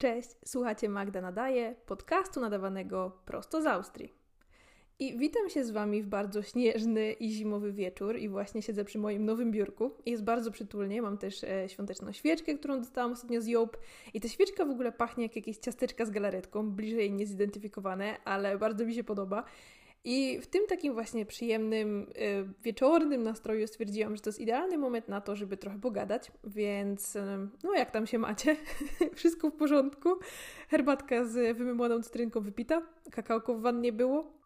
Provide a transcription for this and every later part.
Cześć, słuchacie Magda Nadaje, podcastu nadawanego prosto z Austrii. I witam się z Wami w bardzo śnieżny i zimowy wieczór i właśnie siedzę przy moim nowym biurku. Jest bardzo przytulnie, mam też świąteczną świeczkę, którą dostałam ostatnio z Joop i ta świeczka w ogóle pachnie jak jakieś ciasteczka z galaretką, bliżej niezidentyfikowane, ale bardzo mi się podoba. I w tym takim właśnie przyjemnym, wieczornym nastroju stwierdziłam, że to jest idealny moment na to, żeby trochę pogadać, więc no jak tam się macie? Wszystko w porządku? Herbatka z wymymłaną cytrynką wypita? Kakałko w wannie było?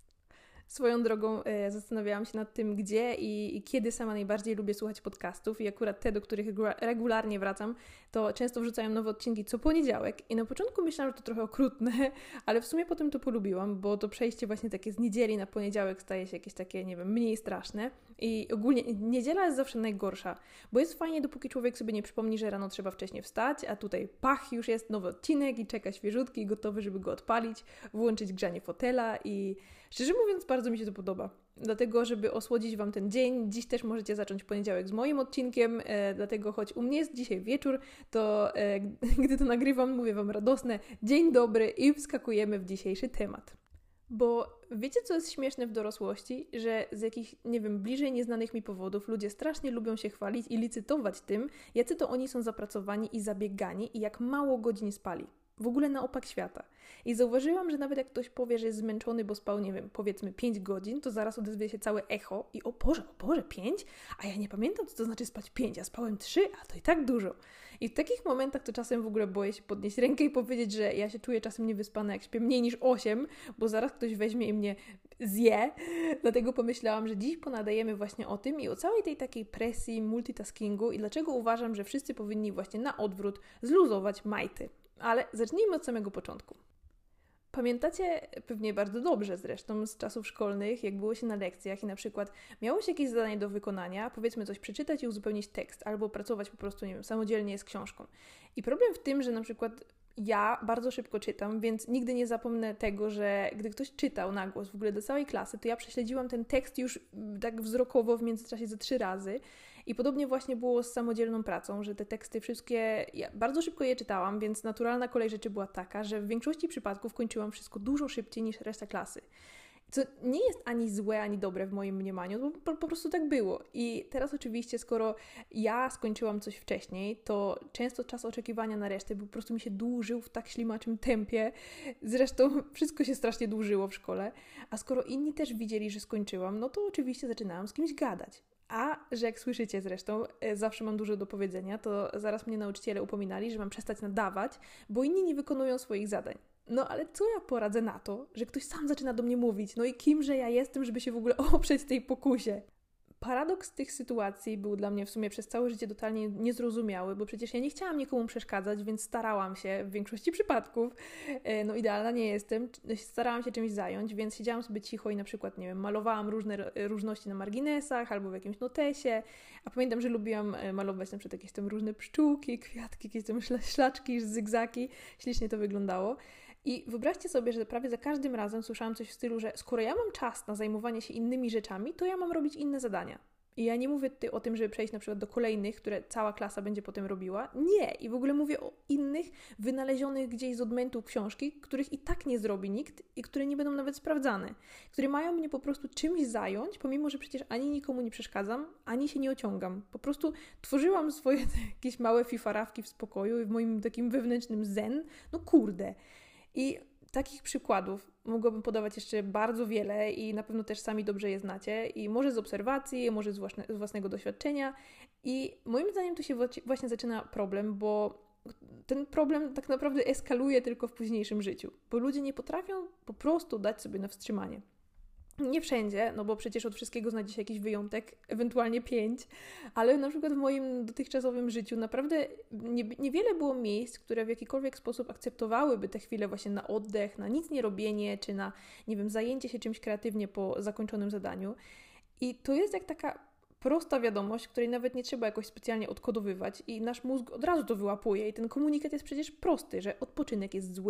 Swoją drogą zastanawiałam się nad tym, gdzie i kiedy sama najbardziej lubię słuchać podcastów i akurat te, do których regularnie wracam, to często wrzucają nowe odcinki co poniedziałek i na początku myślałam, że to trochę okrutne, ale w sumie potem to polubiłam, bo to przejście właśnie takie z niedzieli na poniedziałek staje się jakieś takie, nie wiem, mniej straszne i ogólnie niedziela jest zawsze najgorsza, bo jest fajnie, dopóki człowiek sobie nie przypomni, że rano trzeba wcześniej wstać, a tutaj pach, już jest nowy odcinek i czeka świeżutki i gotowy, żeby go odpalić, włączyć grzanie fotela i szczerze mówiąc bardzo mi się to podoba. Dlatego, żeby osłodzić Wam ten dzień, dziś też możecie zacząć poniedziałek z moim odcinkiem, dlatego choć u mnie jest dzisiaj wieczór, to gdy to nagrywam, mówię Wam radosne dzień dobry i wskakujemy w dzisiejszy temat. Bo wiecie, co jest śmieszne w dorosłości? Że z jakichś, nie wiem, bliżej nieznanych mi powodów ludzie strasznie lubią się chwalić i licytować tym, jacy to oni są zapracowani i zabiegani i jak mało godzin spali. W ogóle na opak świata. I zauważyłam, że nawet jak ktoś powie, że jest zmęczony, bo spał, nie wiem, powiedzmy 5 godzin, to zaraz odezwie się całe echo i o Boże, 5? A ja nie pamiętam, co to znaczy spać 5, ja spałem 3, a to i tak dużo. I w takich momentach to czasem w ogóle boję się podnieść rękę i powiedzieć, że ja się czuję czasem niewyspana, jak śpię mniej niż 8, bo zaraz ktoś weźmie i mnie zje. Dlatego pomyślałam, że dziś ponadajemy właśnie o tym i o całej tej takiej presji, multitaskingu i dlaczego uważam, że wszyscy powinni właśnie na odwrót zluzować majty. Ale zacznijmy od samego początku. Pamiętacie pewnie bardzo dobrze zresztą z czasów szkolnych, jak było się na lekcjach i na przykład miało się jakieś zadanie do wykonania, powiedzmy coś przeczytać i uzupełnić tekst, albo pracować po prostu, nie wiem, samodzielnie z książką. I problem w tym, że na przykład ja bardzo szybko czytam, więc nigdy nie zapomnę tego, że gdy ktoś czytał na głos w ogóle do całej klasy, to ja prześledziłam ten tekst już tak wzrokowo w międzyczasie ze 3 razy. I podobnie właśnie było z samodzielną pracą, że te teksty wszystkie, ja bardzo szybko je czytałam, więc naturalna kolej rzeczy była taka, że w większości przypadków kończyłam wszystko dużo szybciej niż reszta klasy. Co nie jest ani złe, ani dobre w moim mniemaniu, bo po prostu tak było. I teraz oczywiście, skoro ja skończyłam coś wcześniej, to często czas oczekiwania na resztę po prostu mi się dłużył w tak ślimaczym tempie. Zresztą wszystko się strasznie dłużyło w szkole. A skoro inni też widzieli, że skończyłam, no to oczywiście zaczynałam z kimś gadać. A, że jak słyszycie zresztą, zawsze mam dużo do powiedzenia, to zaraz mnie nauczyciele upominali, że mam przestać nadawać, bo inni nie wykonują swoich zadań. No ale co ja poradzę na to, że ktoś sam zaczyna do mnie mówić? No i kimże ja jestem, żeby się w ogóle oprzeć tej pokusie? Paradoks tych sytuacji był dla mnie w sumie przez całe życie totalnie niezrozumiały, bo przecież ja nie chciałam nikomu przeszkadzać, więc starałam się w większości przypadków, no idealna nie jestem, starałam się czymś zająć, więc siedziałam sobie cicho i na przykład, nie wiem, malowałam różne różności na marginesach albo w jakimś notesie, a pamiętam, że lubiłam malować na przykład jakieś tam różne pszczółki, kwiatki, jakieś tam szlaczki, zygzaki, ślicznie to wyglądało. I wyobraźcie sobie, że prawie za każdym razem słyszałam coś w stylu, że skoro ja mam czas na zajmowanie się innymi rzeczami, to ja mam robić inne zadania. I ja nie mówię tutaj o tym, żeby przejść na przykład do kolejnych, które cała klasa będzie potem robiła. Nie! I w ogóle mówię o innych, wynalezionych gdzieś z odmętu książki, których i tak nie zrobi nikt i które nie będą nawet sprawdzane. Które mają mnie po prostu czymś zająć, pomimo, że przecież ani nikomu nie przeszkadzam, ani się nie ociągam. Po prostu tworzyłam swoje jakieś małe fifarawki w spokoju i w moim takim wewnętrznym zen. No kurde! I takich przykładów mogłabym podawać jeszcze bardzo wiele i na pewno też sami dobrze je znacie i może z obserwacji, może z własnego doświadczenia i moim zdaniem tu się właśnie zaczyna problem, bo ten problem tak naprawdę eskaluje tylko w późniejszym życiu, bo ludzie nie potrafią po prostu dać sobie na wstrzymanie. Nie wszędzie, no bo przecież od wszystkiego znajdzie się jakiś wyjątek, ewentualnie 5, ale na przykład w moim dotychczasowym życiu naprawdę niewiele było miejsc, które w jakikolwiek sposób akceptowałyby te chwile właśnie na oddech, na nic nie robienie, czy na, nie wiem, zajęcie się czymś kreatywnie po zakończonym zadaniu. I to jest jak taka prosta wiadomość, której nawet nie trzeba jakoś specjalnie odkodowywać i nasz mózg od razu to wyłapuje i ten komunikat jest przecież prosty, że odpoczynek jest zły,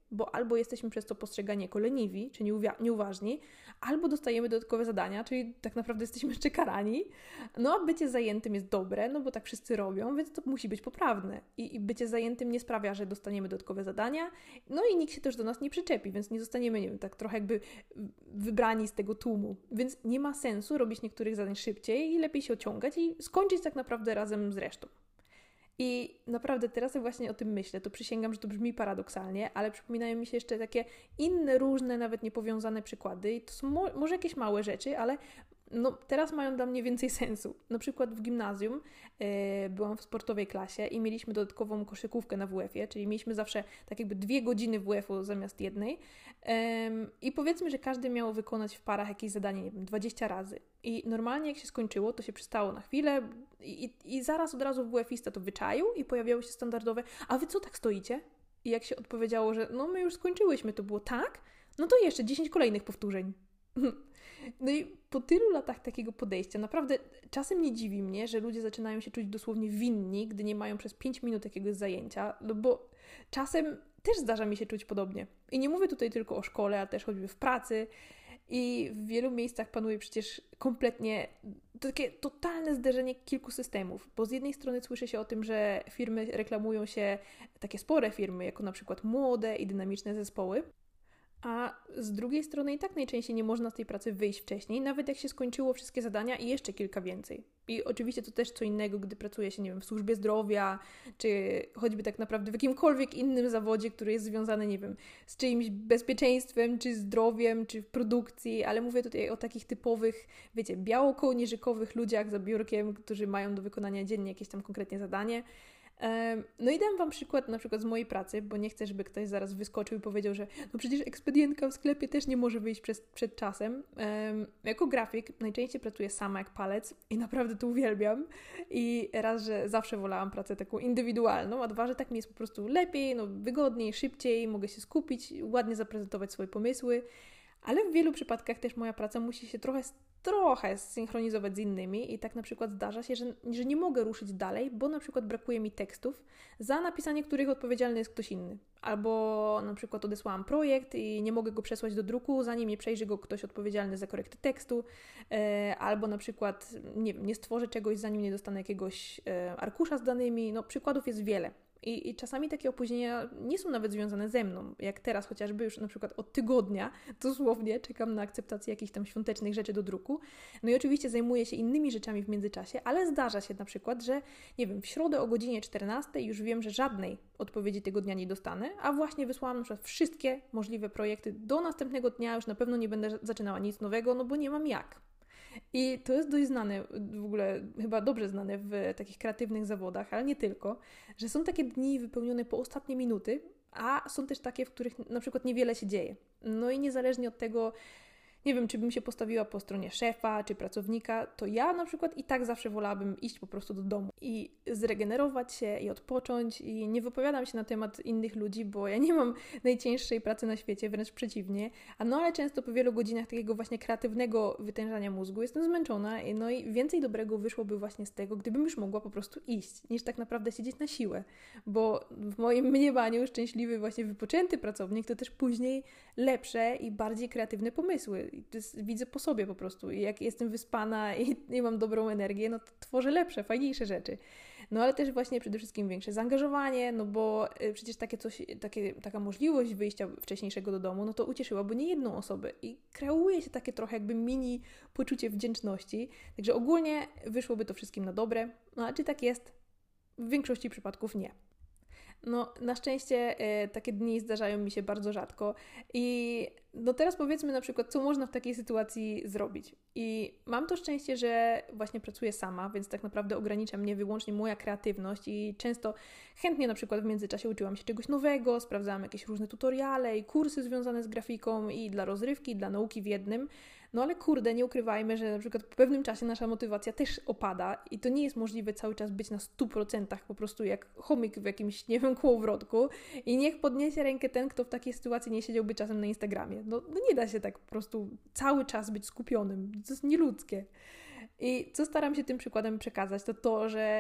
bo albo jesteśmy przez to postrzegani jako leniwi, czy nieuważni, albo dostajemy dodatkowe zadania, czyli tak naprawdę jesteśmy jeszcze karani. No a bycie zajętym jest dobre, no bo tak wszyscy robią, więc to musi być poprawne. I bycie zajętym nie sprawia, że dostaniemy dodatkowe zadania, no i nikt się też do nas nie przyczepi, więc nie zostaniemy, nie wiem, tak trochę jakby wybrani z tego tłumu. Więc nie ma sensu robić niektórych zadań szybciej i lepiej się ociągać i skończyć tak naprawdę razem z resztą. I naprawdę teraz jak właśnie o tym myślę, to przysięgam, że to brzmi paradoksalnie, ale przypominają mi się jeszcze takie inne, różne, nawet niepowiązane przykłady i to są może jakieś małe rzeczy, ale no, teraz mają dla mnie więcej sensu. Na przykład w gimnazjum byłam w sportowej klasie i mieliśmy dodatkową koszykówkę na WF-ie, czyli mieliśmy zawsze tak jakby 2 godziny WF-u zamiast jednej i powiedzmy, że każdy miał wykonać w parach jakieś zadanie, nie wiem, 20 razy. I normalnie jak się skończyło, to się przystało na chwilę i zaraz od razu WF-ista to wyczaił i pojawiało się standardowe: a wy co tak stoicie? I jak się odpowiedziało, że no my już skończyłyśmy, to było tak, no to jeszcze 10 kolejnych powtórzeń. No i po tylu latach takiego podejścia naprawdę czasem nie dziwi mnie, że ludzie zaczynają się czuć dosłownie winni, gdy nie mają przez 5 minut jakiegoś zajęcia, no bo czasem też zdarza mi się czuć podobnie. I nie mówię tutaj tylko o szkole, ale też choćby w pracy i w wielu miejscach panuje przecież kompletnie takie totalne zderzenie kilku systemów, bo z jednej strony słyszy się o tym, że firmy reklamują się, takie spore firmy, jako na przykład młode i dynamiczne zespoły, a z drugiej strony i tak najczęściej nie można z tej pracy wyjść wcześniej, nawet jak się skończyło wszystkie zadania i jeszcze kilka więcej. I oczywiście to też co innego, gdy pracuje się, nie wiem, w służbie zdrowia, czy choćby tak naprawdę w jakimkolwiek innym zawodzie, który jest związany, nie wiem, z czyimś bezpieczeństwem, czy zdrowiem, czy w produkcji, ale mówię tutaj o takich typowych, wiecie, biało-kołnierzykowych ludziach za biurkiem, którzy mają do wykonania dziennie jakieś tam konkretnie zadanie. No i dam Wam przykład na przykład z mojej pracy, bo nie chcę, żeby ktoś zaraz wyskoczył i powiedział, że no przecież ekspedientka w sklepie też nie może wyjść przed czasem. Jako grafik najczęściej pracuję sama jak palec i naprawdę to uwielbiam. I raz, że zawsze wolałam pracę taką indywidualną, a dwa, że tak mi jest po prostu lepiej, no wygodniej, szybciej, mogę się skupić, ładnie zaprezentować swoje pomysły. Ale w wielu przypadkach też moja praca musi się trochę zsynchronizować z innymi i tak na przykład zdarza się, że nie mogę ruszyć dalej, bo na przykład brakuje mi tekstów, za napisanie których odpowiedzialny jest ktoś inny. Albo na przykład odesłałam projekt i nie mogę go przesłać do druku, zanim nie przejrzy go ktoś odpowiedzialny za korektę tekstu, albo na przykład nie stworzę czegoś, zanim nie dostanę jakiegoś arkusza z danymi. No przykładów jest wiele. I czasami takie opóźnienia nie są nawet związane ze mną, jak teraz chociażby już na przykład od tygodnia dosłownie czekam na akceptację jakichś tam świątecznych rzeczy do druku. No i oczywiście zajmuję się innymi rzeczami w międzyczasie, ale zdarza się na przykład, że nie wiem, w środę o godzinie 14 już wiem, że żadnej odpowiedzi tego dnia nie dostanę, a właśnie wysłałam na przykład wszystkie możliwe projekty do następnego dnia, już na pewno nie będę zaczynała nic nowego, no bo nie mam jak. I to jest dość znane, w ogóle chyba dobrze znane w takich kreatywnych zawodach, ale nie tylko, że są takie dni wypełnione po ostatnie minuty, a są też takie, w których na przykład niewiele się dzieje. No i niezależnie od tego, nie wiem, czy bym się postawiła po stronie szefa czy pracownika, to ja na przykład i tak zawsze wolałabym iść po prostu do domu i zregenerować się i odpocząć i nie wypowiadam się na temat innych ludzi, bo ja nie mam najcięższej pracy na świecie, wręcz przeciwnie, ale często po wielu godzinach takiego właśnie kreatywnego wytężania mózgu jestem zmęczona, no i więcej dobrego wyszłoby właśnie z tego, gdybym już mogła po prostu iść, niż tak naprawdę siedzieć na siłę, bo w moim mniemaniu szczęśliwy właśnie wypoczęty pracownik to też później lepsze i bardziej kreatywne pomysły. To widzę po sobie po prostu. I jak jestem wyspana i mam dobrą energię, no to tworzę lepsze, fajniejsze rzeczy. No ale też właśnie przede wszystkim większe zaangażowanie, no bo przecież taka możliwość wyjścia wcześniejszego do domu, no to ucieszyłaby nie jedną osobę i kreuje się takie trochę jakby mini poczucie wdzięczności. Także ogólnie wyszłoby to wszystkim na dobre. No a czy tak jest? W większości przypadków nie. No, na szczęście takie dni zdarzają mi się bardzo rzadko i no teraz powiedzmy na przykład, co można w takiej sytuacji zrobić. I mam to szczęście, że właśnie pracuję sama, więc tak naprawdę ogranicza mnie wyłącznie moja kreatywność i często chętnie na przykład w międzyczasie uczyłam się czegoś nowego, sprawdzałam jakieś różne tutoriale i kursy związane z grafiką i dla rozrywki, i dla nauki w jednym. No ale kurde, nie ukrywajmy, że na przykład po pewnym czasie nasza motywacja też opada i to nie jest możliwe cały czas być na 100% po prostu jak chomik w jakimś, nie wiem, kołowrotku i niech podniesie rękę ten, kto w takiej sytuacji nie siedziałby czasem na Instagramie. No nie da się tak po prostu cały czas być skupionym. To jest nieludzkie. I co staram się tym przykładem przekazać, to, że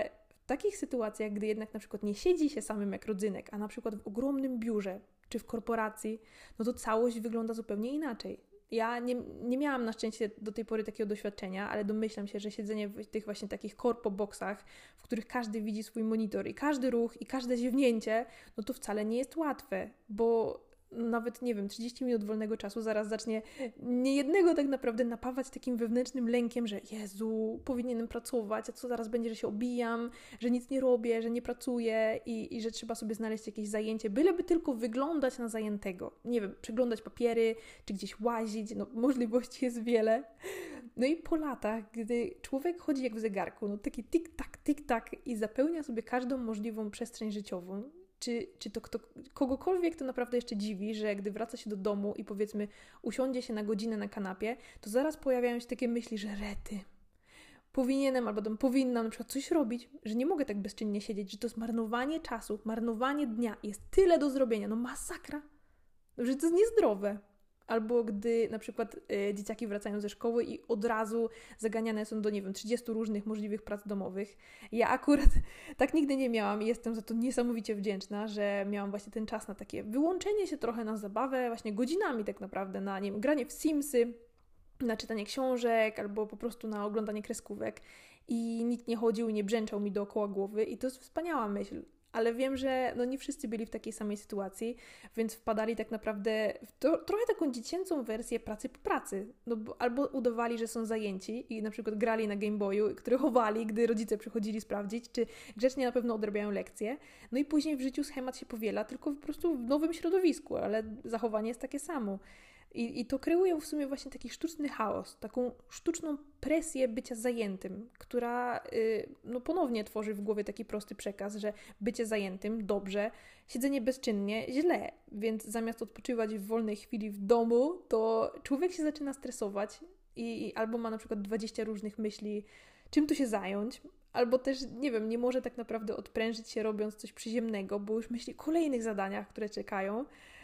takich sytuacjach, gdy jednak na przykład nie siedzi się samym jak rodzynek, a na przykład w ogromnym biurze czy w korporacji, no to całość wygląda zupełnie inaczej. Ja nie miałam na szczęście do tej pory takiego doświadczenia, ale domyślam się, że siedzenie w tych właśnie takich corpo boxach, w których każdy widzi swój monitor i każdy ruch i każde ziewnięcie, no to wcale nie jest łatwe, bo nawet, nie wiem, 30 minut wolnego czasu zaraz zacznie niejednego tak naprawdę napawać takim wewnętrznym lękiem, że Jezu, powinienem pracować, a co zaraz będzie, że się obijam, że nic nie robię, że nie pracuję i że trzeba sobie znaleźć jakieś zajęcie, byleby tylko wyglądać na zajętego. Nie wiem, przeglądać papiery, czy gdzieś łazić, no możliwości jest wiele. No i po latach, gdy człowiek chodzi jak w zegarku, no taki tik-tak i zapełnia sobie każdą możliwą przestrzeń życiową, czy to kogokolwiek to naprawdę jeszcze dziwi, że gdy wraca się do domu i powiedzmy usiądzie się na godzinę na kanapie, to zaraz pojawiają się takie myśli, że rety, powinienem albo tam powinnam na przykład coś robić, że nie mogę tak bezczynnie siedzieć, że to jest marnowanie czasu, marnowanie dnia, jest tyle do zrobienia, no masakra, że to jest niezdrowe. Albo gdy na przykład dzieciaki wracają ze szkoły i od razu zaganiane są do, nie wiem, 30 różnych możliwych prac domowych. Ja akurat tak nigdy nie miałam i jestem za to niesamowicie wdzięczna, że miałam właśnie ten czas na takie wyłączenie się trochę na zabawę, właśnie godzinami tak naprawdę, na, nie wiem, granie w Simsy, na czytanie książek albo po prostu na oglądanie kreskówek i nikt nie chodził i nie brzęczał mi dookoła głowy i to jest wspaniała myśl. Ale wiem, że no nie wszyscy byli w takiej samej sytuacji, więc wpadali tak naprawdę w trochę taką dziecięcą wersję pracy po pracy. No albo udawali, że są zajęci i na przykład grali na Game Boyu, który chowali, gdy rodzice przychodzili sprawdzić, czy grzecznie na pewno odrabiają lekcje. No i później w życiu schemat się powiela, tylko po prostu w nowym środowisku, ale zachowanie jest takie samo. I to kreuje w sumie właśnie taki sztuczny chaos, taką sztuczną presję bycia zajętym, która no ponownie tworzy w głowie taki prosty przekaz, że bycie zajętym dobrze, siedzenie bezczynnie źle, więc zamiast odpoczywać w wolnej chwili w domu, to człowiek się zaczyna stresować i albo ma na przykład 20 różnych myśli, czym tu się zająć, albo też, nie wiem, nie może tak naprawdę odprężyć się robiąc coś przyziemnego, bo już myśli o kolejnych zadaniach, które czekają.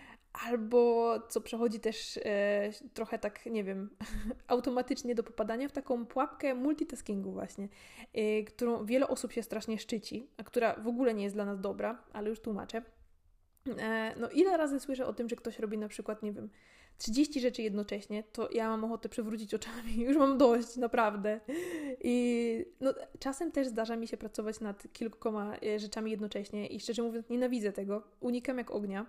Albo co przechodzi też trochę tak, nie wiem, automatycznie do popadania w taką pułapkę multitaskingu właśnie, którą wiele osób się strasznie szczyci, a która w ogóle nie jest dla nas dobra, ale już tłumaczę. No ile razy słyszę o tym, że ktoś robi na przykład, nie wiem, 30 rzeczy jednocześnie, to ja mam ochotę przewrócić oczami, już mam dość, naprawdę. I no, czasem też zdarza mi się pracować nad kilkoma rzeczami jednocześnie i szczerze mówiąc nienawidzę tego, unikam jak ognia.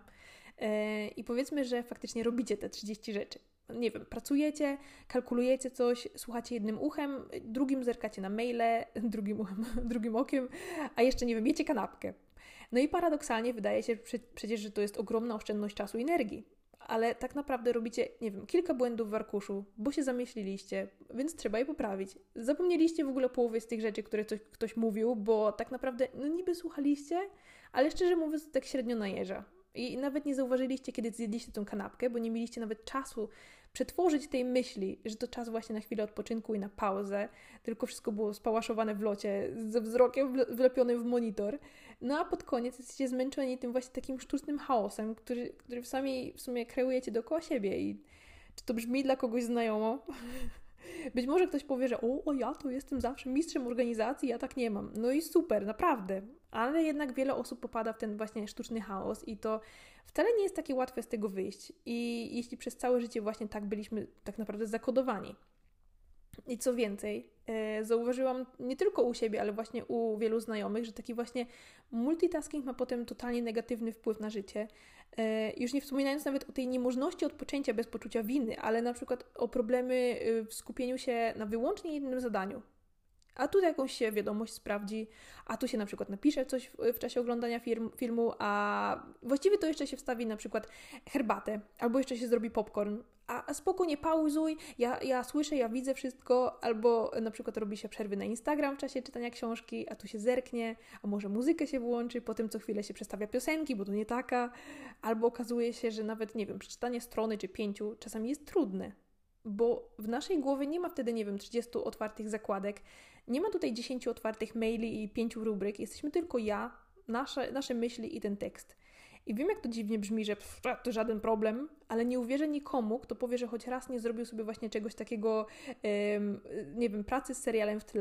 I powiedzmy, że faktycznie robicie te 30 rzeczy. Nie wiem, pracujecie, kalkulujecie coś, słuchacie jednym uchem, drugim zerkacie na maile, drugim uchem, drugim okiem, a jeszcze, nie wiem, jecie kanapkę. No i paradoksalnie wydaje się przecież, że to jest ogromna oszczędność czasu i energii. Ale tak naprawdę robicie, nie wiem, kilka błędów w arkuszu, bo się zamyśliliście, więc trzeba je poprawić. Zapomnieliście w ogóle połowy z tych rzeczy, które ktoś mówił, bo tak naprawdę, no niby słuchaliście, ale szczerze mówiąc, tak średnio najeża. I nawet nie zauważyliście, kiedy zjedliście tę kanapkę, bo nie mieliście nawet czasu przetworzyć tej myśli, że to czas właśnie na chwilę odpoczynku i na pauzę, tylko wszystko było spałaszowane w locie, ze wzrokiem wlepionym w monitor. No a pod koniec jesteście zmęczeni tym właśnie takim sztucznym chaosem, który sami w sumie kreujecie dookoła siebie. I czy to brzmi dla kogoś znajomo? Być może ktoś powie, że ja to jestem zawsze mistrzem organizacji, ja tak nie mam. No i super, naprawdę. Ale jednak wiele osób popada w ten właśnie sztuczny chaos i to wcale nie jest takie łatwe z tego wyjść. I jeśli przez całe życie właśnie tak byliśmy tak naprawdę zakodowani. I co więcej, zauważyłam nie tylko u siebie, ale właśnie u wielu znajomych, że taki właśnie multitasking ma potem totalnie negatywny wpływ na życie. Już nie wspominając nawet o tej niemożności odpoczęcia bez poczucia winy, ale na przykład o problemy w skupieniu się na wyłącznie jednym zadaniu. A tu jakąś się wiadomość sprawdzi, a tu się na przykład napisze coś w czasie oglądania filmu, a właściwie to jeszcze się wstawi na przykład herbatę, albo jeszcze się zrobi popcorn, a spoko, nie pauzuj, ja słyszę, ja widzę wszystko, albo na przykład robi się przerwy na Instagram w czasie czytania książki, a tu się zerknie, a może muzykę się włączy, potem co chwilę się przestawia piosenki, bo to nie taka, albo okazuje się, że nawet, nie wiem, przeczytanie strony czy 5 czasami jest trudne. Bo w naszej głowie nie ma wtedy, nie wiem, 30 otwartych zakładek, nie ma tutaj 10 otwartych maili i 5 rubryk, jesteśmy tylko ja, nasze myśli i ten tekst. I wiem, jak to dziwnie brzmi, że to żaden problem, ale nie uwierzę nikomu, kto powie, że choć raz nie zrobił sobie właśnie czegoś takiego, nie wiem, pracy z serialem w tle.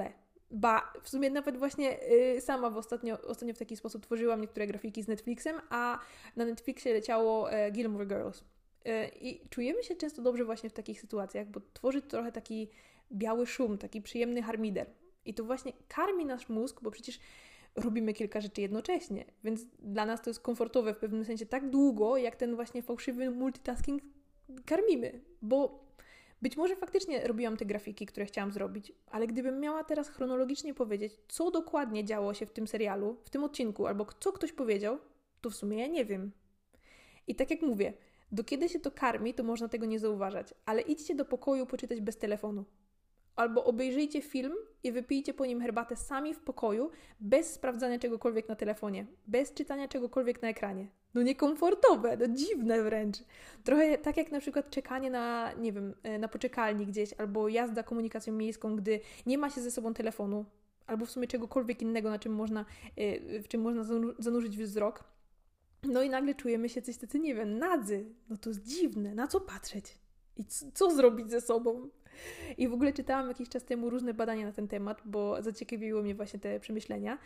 W sumie nawet właśnie sama ostatnio w taki sposób tworzyłam niektóre grafiki z Netflixem, a na Netflixie leciało Gilmore Girls. I czujemy się często dobrze właśnie w takich sytuacjach, bo tworzy to trochę taki biały szum, taki przyjemny harmider. I to właśnie karmi nasz mózg, bo przecież robimy kilka rzeczy jednocześnie, więc dla nas to jest komfortowe w pewnym sensie tak długo, jak ten właśnie fałszywy multitasking karmimy, bo być może faktycznie robiłam te grafiki, które chciałam zrobić, ale gdybym miała teraz chronologicznie powiedzieć, co dokładnie działo się w tym serialu, w tym odcinku, albo co ktoś powiedział, to w sumie ja nie wiem. I tak jak mówię, do kiedy się to karmi, to można tego nie zauważać, ale idźcie do pokoju poczytać bez telefonu. Albo obejrzyjcie film i wypijcie po nim herbatę sami w pokoju, bez sprawdzania czegokolwiek na telefonie, bez czytania czegokolwiek na ekranie. No niekomfortowe, no dziwne wręcz. Trochę tak jak na przykład czekanie na, nie wiem, na poczekalni gdzieś, albo jazda komunikacją miejską, gdy nie ma się ze sobą telefonu, albo w sumie czegokolwiek innego, w czym można zanurzyć wzrok. No i nagle czujemy się coś tacy, nie wiem, nadzy. No to jest dziwne, na co patrzeć? I co zrobić ze sobą? I w ogóle czytałam jakiś czas temu różne badania na ten temat, bo zaciekawiło mnie właśnie te przemyślenia.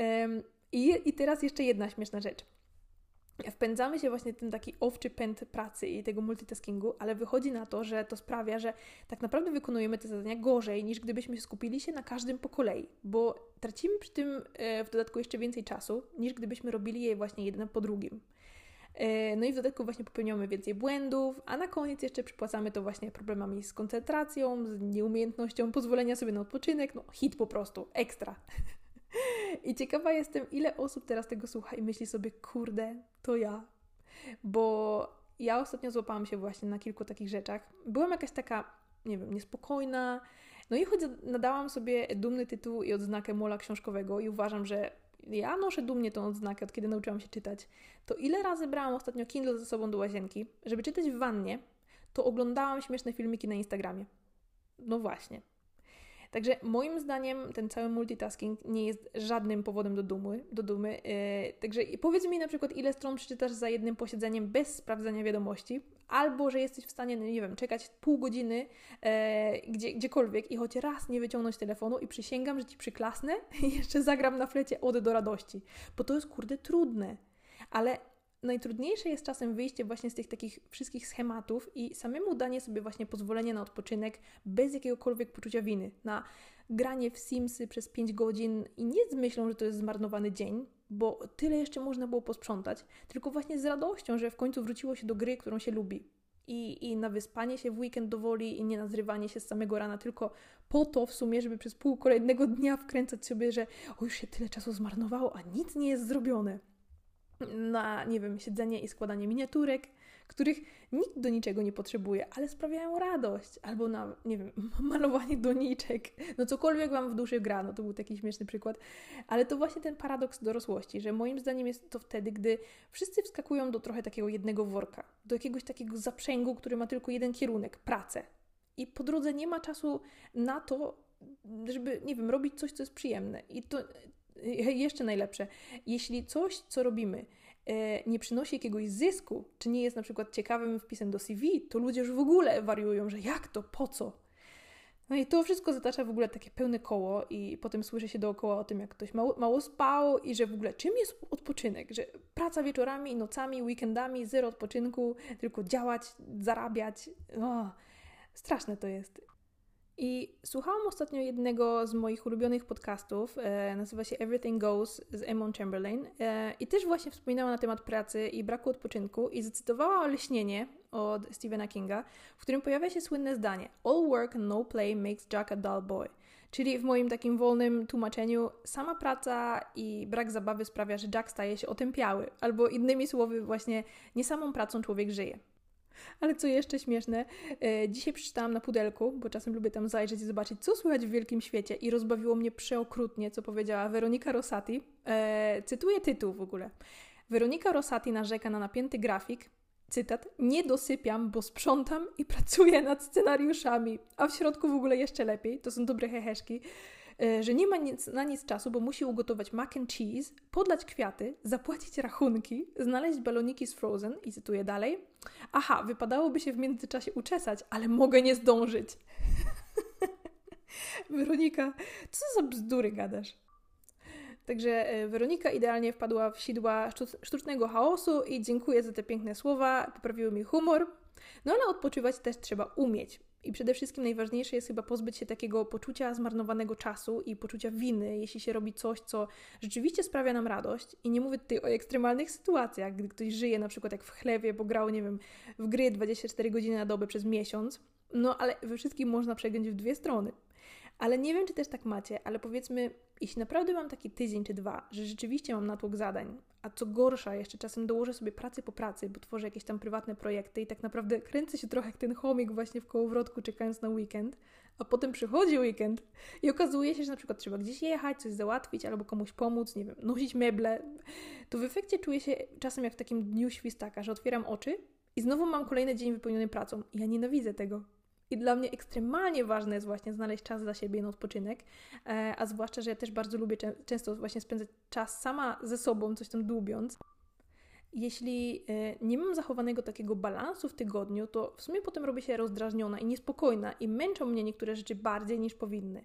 I teraz jeszcze jedna śmieszna rzecz. Wpędzamy się właśnie w ten taki owczy pęd pracy i tego multitaskingu, ale wychodzi na to, że to sprawia, że tak naprawdę wykonujemy te zadania gorzej, niż gdybyśmy skupili się na każdym po kolei, bo tracimy przy tym w dodatku jeszcze więcej czasu, niż gdybyśmy robili je właśnie jeden po drugim. No i w dodatku właśnie popełniamy więcej błędów, a na koniec jeszcze przypłacamy to właśnie problemami z koncentracją, z nieumiejętnością pozwolenia sobie na odpoczynek, no hit po prostu, ekstra. I ciekawa jestem, ile osób teraz tego słucha i myśli sobie, kurde, to ja. Bo ja ostatnio złapałam się właśnie na kilku takich rzeczach. Byłam jakaś taka, nie wiem, niespokojna. No i choć nadałam sobie dumny tytuł i odznakę mola książkowego i uważam, że ja noszę dumnie tą odznakę, od kiedy nauczyłam się czytać, to ile razy brałam ostatnio Kindle ze sobą do łazienki, żeby czytać w wannie, to oglądałam śmieszne filmiki na Instagramie. No właśnie. Także moim zdaniem ten cały multitasking nie jest żadnym powodem do dumy. Także powiedz mi na przykład, ile stron przeczytasz za jednym posiedzeniem bez sprawdzania wiadomości, albo że jesteś w stanie, no nie wiem, czekać pół godziny gdziekolwiek i choć raz nie wyciągnąć telefonu i przysięgam, że Ci przyklasnę i jeszcze zagram na flecie Ody do radości, bo to jest kurde trudne. Ale najtrudniejsze jest czasem wyjście właśnie z tych takich wszystkich schematów i samemu danie sobie właśnie pozwolenia na odpoczynek bez jakiegokolwiek poczucia winy, na granie w Simsy przez 5 godzin i nie z myślą, że to jest zmarnowany dzień, bo tyle jeszcze można było posprzątać, tylko właśnie z radością, że w końcu wróciło się do gry, którą się lubi. I na wyspanie się w weekend do woli i nie na zrywanie się z samego rana, tylko po to w sumie, żeby przez pół kolejnego dnia wkręcać sobie, że już się tyle czasu zmarnowało, a nic nie jest zrobione. Na, nie wiem, siedzenie i składanie miniaturek, których nikt do niczego nie potrzebuje, ale sprawiają radość. Albo na, nie wiem, malowanie doniczek. No cokolwiek Wam w duszy gra, no to był taki śmieszny przykład. Ale to właśnie ten paradoks dorosłości, że moim zdaniem jest to wtedy, gdy wszyscy wskakują do trochę takiego jednego worka, do jakiegoś takiego zaprzęgu, który ma tylko jeden kierunek, pracę. I po drodze nie ma czasu na to, żeby, nie wiem, robić coś, co jest przyjemne. I to jeszcze najlepsze, jeśli coś, co robimy, nie przynosi jakiegoś zysku, czy nie jest na przykład ciekawym wpisem do CV, to ludzie już w ogóle wariują, że jak to, po co? No i to wszystko zatacza w ogóle takie pełne koło i potem słyszy się dookoła o tym, jak ktoś mało spał i że w ogóle czym jest odpoczynek, że praca wieczorami, nocami, weekendami, zero odpoczynku, tylko działać, zarabiać. Straszne to jest. I słuchałam ostatnio jednego z moich ulubionych podcastów, nazywa się Everything Goes z Emma Chamberlain i też właśnie wspominała na temat pracy i braku odpoczynku i zacytowała Olśnienie od Stephena Kinga, w którym pojawia się słynne zdanie All work and no play makes Jack a dull boy. Czyli w moim takim wolnym tłumaczeniu sama praca i brak zabawy sprawia, że Jack staje się otępiały, albo innymi słowy właśnie nie samą pracą człowiek żyje. Ale co jeszcze śmieszne, dzisiaj przeczytałam na Pudelku, bo czasem lubię tam zajrzeć i zobaczyć, co słychać w wielkim świecie i rozbawiło mnie przeokrutnie, co powiedziała Weronika Rosati. Cytuję tytuł w ogóle. Weronika Rosati narzeka na napięty grafik, cytat, nie dosypiam, bo sprzątam i pracuję nad scenariuszami, a w środku w ogóle jeszcze lepiej, to są dobre heheszki, że nie ma na nic czasu, bo musi ugotować mac and cheese, podlać kwiaty, zapłacić rachunki, znaleźć baloniki z Frozen i cytuję dalej. Aha, wypadałoby się w międzyczasie uczesać, ale mogę nie zdążyć. Weronika, co za bzdury gadasz? Także Weronika idealnie wpadła w sidła sztucznego chaosu i dziękuję za te piękne słowa, poprawiły mi humor. No ale odpoczywać też trzeba umieć. I przede wszystkim najważniejsze jest chyba pozbyć się takiego poczucia zmarnowanego czasu i poczucia winy, jeśli się robi coś, co rzeczywiście sprawia nam radość. I nie mówię tutaj o ekstremalnych sytuacjach, gdy ktoś żyje na przykład jak w chlewie, bo grał, nie wiem, w gry 24 godziny na dobę przez miesiąc. No ale we wszystkim można przegiąć w dwie strony. Ale nie wiem, czy też tak macie, ale powiedzmy, jeśli naprawdę mam taki tydzień czy dwa, że rzeczywiście mam natłok zadań, a co gorsza, jeszcze czasem dołożę sobie pracę po pracy, bo tworzę jakieś tam prywatne projekty i tak naprawdę kręcę się trochę jak ten chomik właśnie w kołowrotku, czekając na weekend, a potem przychodzi weekend i okazuje się, że na przykład trzeba gdzieś jechać, coś załatwić albo komuś pomóc, nie wiem, nosić meble, to w efekcie czuję się czasem jak w takim dniu świstaka, że otwieram oczy i znowu mam kolejny dzień wypełniony pracą. I ja nienawidzę tego. I dla mnie ekstremalnie ważne jest właśnie znaleźć czas dla siebie na odpoczynek, a zwłaszcza, że ja też bardzo lubię często właśnie spędzać czas sama ze sobą, coś tam dłubiąc. Jeśli nie mam zachowanego takiego balansu w tygodniu, to w sumie potem robię się rozdrażniona i niespokojna i męczą mnie niektóre rzeczy bardziej niż powinny.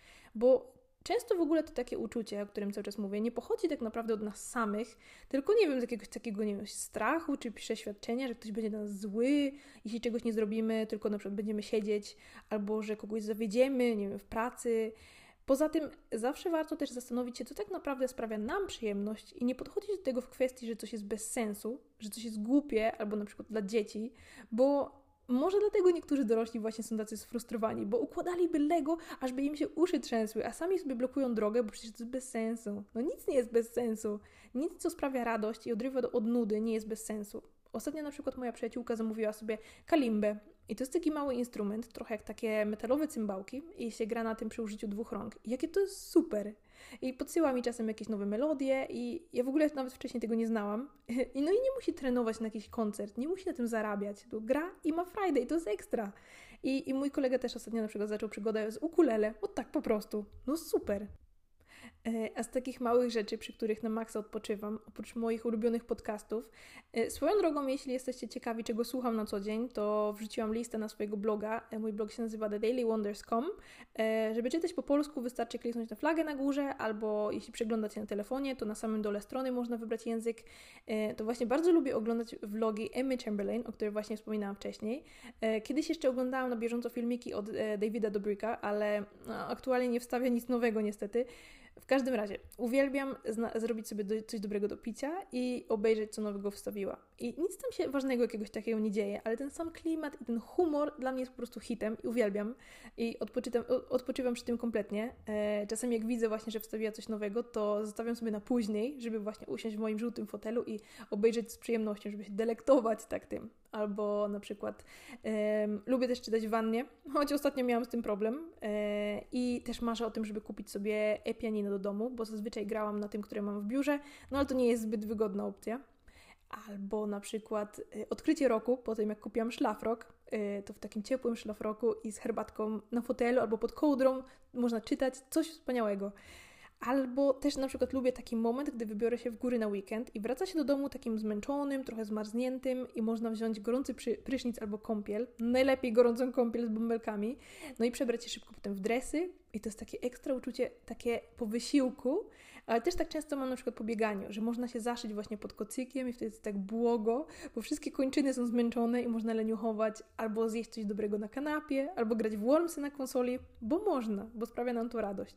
Bo często w ogóle to takie uczucie, o którym cały czas mówię, nie pochodzi tak naprawdę od nas samych, tylko nie wiem, z jakiegoś takiego, nie wiem, strachu czy przeświadczenia, że ktoś będzie na nas zły, jeśli czegoś nie zrobimy, tylko na przykład będziemy siedzieć, albo że kogoś zawiedziemy, nie wiem, w pracy. Poza tym zawsze warto też zastanowić się, co tak naprawdę sprawia nam przyjemność i nie podchodzić do tego w kwestii, że coś jest bez sensu, że coś jest głupie, albo na przykład dla dzieci, bo może dlatego niektórzy dorośli właśnie są tacy sfrustrowani, bo układaliby Lego, aż by im się uszy trzęsły, a sami sobie blokują drogę, bo przecież to jest bez sensu. No nic nie jest bez sensu. Nic, co sprawia radość i odrywa od nudy, nie jest bez sensu. Ostatnio na przykład moja przyjaciółka zamówiła sobie kalimbę. I to jest taki mały instrument, trochę jak takie metalowe cymbałki i się gra na tym przy użyciu dwóch rąk. I jakie to jest super! I podsyła mi czasem jakieś nowe melodie i ja w ogóle nawet wcześniej tego nie znałam. No i nie musi trenować na jakiś koncert, nie musi na tym zarabiać. To gra i ma frajdę i to jest ekstra. I mój kolega też ostatnio na przykład zaczął przygodę z ukulele. O tak po prostu. No super! A z takich małych rzeczy, przy których na maksa odpoczywam, oprócz moich ulubionych podcastów, swoją drogą, jeśli jesteście ciekawi, czego słucham na co dzień, to wrzuciłam listę na swojego bloga. Mój blog się nazywa thedailywonders.com. Żeby czytać po polsku, wystarczy kliknąć na flagę na górze, albo jeśli przeglądacie na telefonie, to na samym dole strony można wybrać język. To właśnie bardzo lubię oglądać vlogi Emmy Chamberlain, o której właśnie wspominałam wcześniej. Kiedyś jeszcze oglądałam na bieżąco filmiki od Davida Dobricka, ale aktualnie nie wstawia nic nowego niestety. W każdym razie, uwielbiam zrobić sobie coś dobrego do picia i obejrzeć, co nowego wstawiła. I nic tam się ważnego jakiegoś takiego nie dzieje, ale ten sam klimat i ten humor dla mnie jest po prostu hitem i uwielbiam. I odpoczywam przy tym kompletnie. Czasem jak widzę właśnie, że wstawiła coś nowego, to zostawiam sobie na później, żeby właśnie usiąść w moim żółtym fotelu i obejrzeć z przyjemnością, żeby się delektować tak tym. Albo na przykład lubię też czytać w wannie, choć ostatnio miałam z tym problem i też marzę o tym, żeby kupić sobie e-pianino do domu, bo zazwyczaj grałam na tym, które mam w biurze, no ale to nie jest zbyt wygodna opcja. Albo na przykład odkrycie roku, po tym jak kupiłam szlafrok, to w takim ciepłym szlafroku i z herbatką na fotelu albo pod kołdrą można czytać coś wspaniałego. Albo też na przykład lubię taki moment, gdy wybiorę się w góry na weekend i wraca się do domu takim zmęczonym, trochę zmarzniętym i można wziąć gorący prysznic albo kąpiel, najlepiej gorącą kąpiel z bąbelkami, no i przebrać się szybko potem w dresy i to jest takie ekstra uczucie, takie po wysiłku, ale też tak często mam na przykład po bieganiu, że można się zaszyć właśnie pod kocykiem i wtedy jest tak błogo, bo wszystkie kończyny są zmęczone i można leniuchować, albo zjeść coś dobrego na kanapie, albo grać w Wormsy na konsoli, bo można, bo sprawia nam to radość.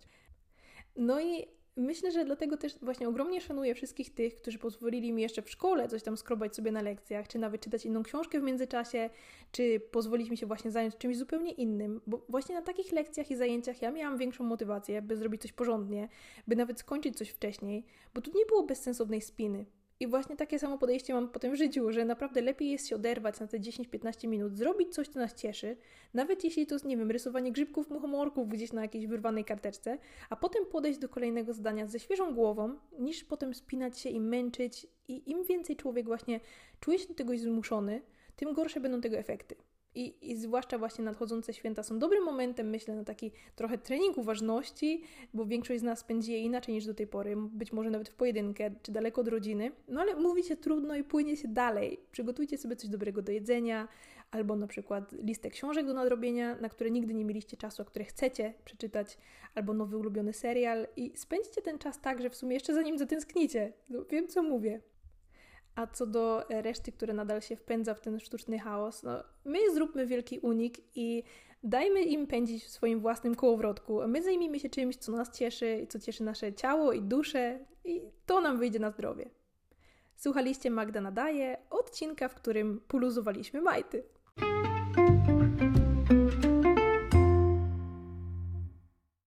No i myślę, że dlatego też właśnie ogromnie szanuję wszystkich tych, którzy pozwolili mi jeszcze w szkole coś tam skrobać sobie na lekcjach, czy nawet czytać inną książkę w międzyczasie, czy pozwolić mi się właśnie zająć czymś zupełnie innym, bo właśnie na takich lekcjach i zajęciach ja miałam większą motywację, by zrobić coś porządnie, by nawet skończyć coś wcześniej, bo tu nie było bezsensownej spiny. I właśnie takie samo podejście mam potem w życiu, że naprawdę lepiej jest się oderwać na te 10-15 minut, zrobić coś, co nas cieszy, nawet jeśli to jest, nie wiem, rysowanie grzybków, muchomorków gdzieś na jakiejś wyrwanej karteczce, a potem podejść do kolejnego zadania ze świeżą głową, niż potem spinać się i męczyć. I im więcej człowiek właśnie czuje się do tego zmuszony, tym gorsze będą tego efekty. I zwłaszcza właśnie nadchodzące święta są dobrym momentem, myślę, na taki trochę trening uważności, bo większość z nas spędzi je inaczej niż do tej pory, być może nawet w pojedynkę, czy daleko od rodziny, no ale mówi się trudno i płynie się dalej. Przygotujcie sobie coś dobrego do jedzenia, albo na przykład listę książek do nadrobienia, na które nigdy nie mieliście czasu, a które chcecie przeczytać, albo nowy ulubiony serial i spędźcie ten czas tak, że w sumie jeszcze zanim zatęsknicie. No, wiem, co mówię. A co do reszty, która nadal się wpędza w ten sztuczny chaos, no my zróbmy wielki unik i dajmy im pędzić w swoim własnym kołowrotku, a my zajmijmy się czymś, co nas cieszy i co cieszy nasze ciało i duszę i to nam wyjdzie na zdrowie. Słuchaliście Magda Nadaje, odcinka, w którym poluzowaliśmy majty.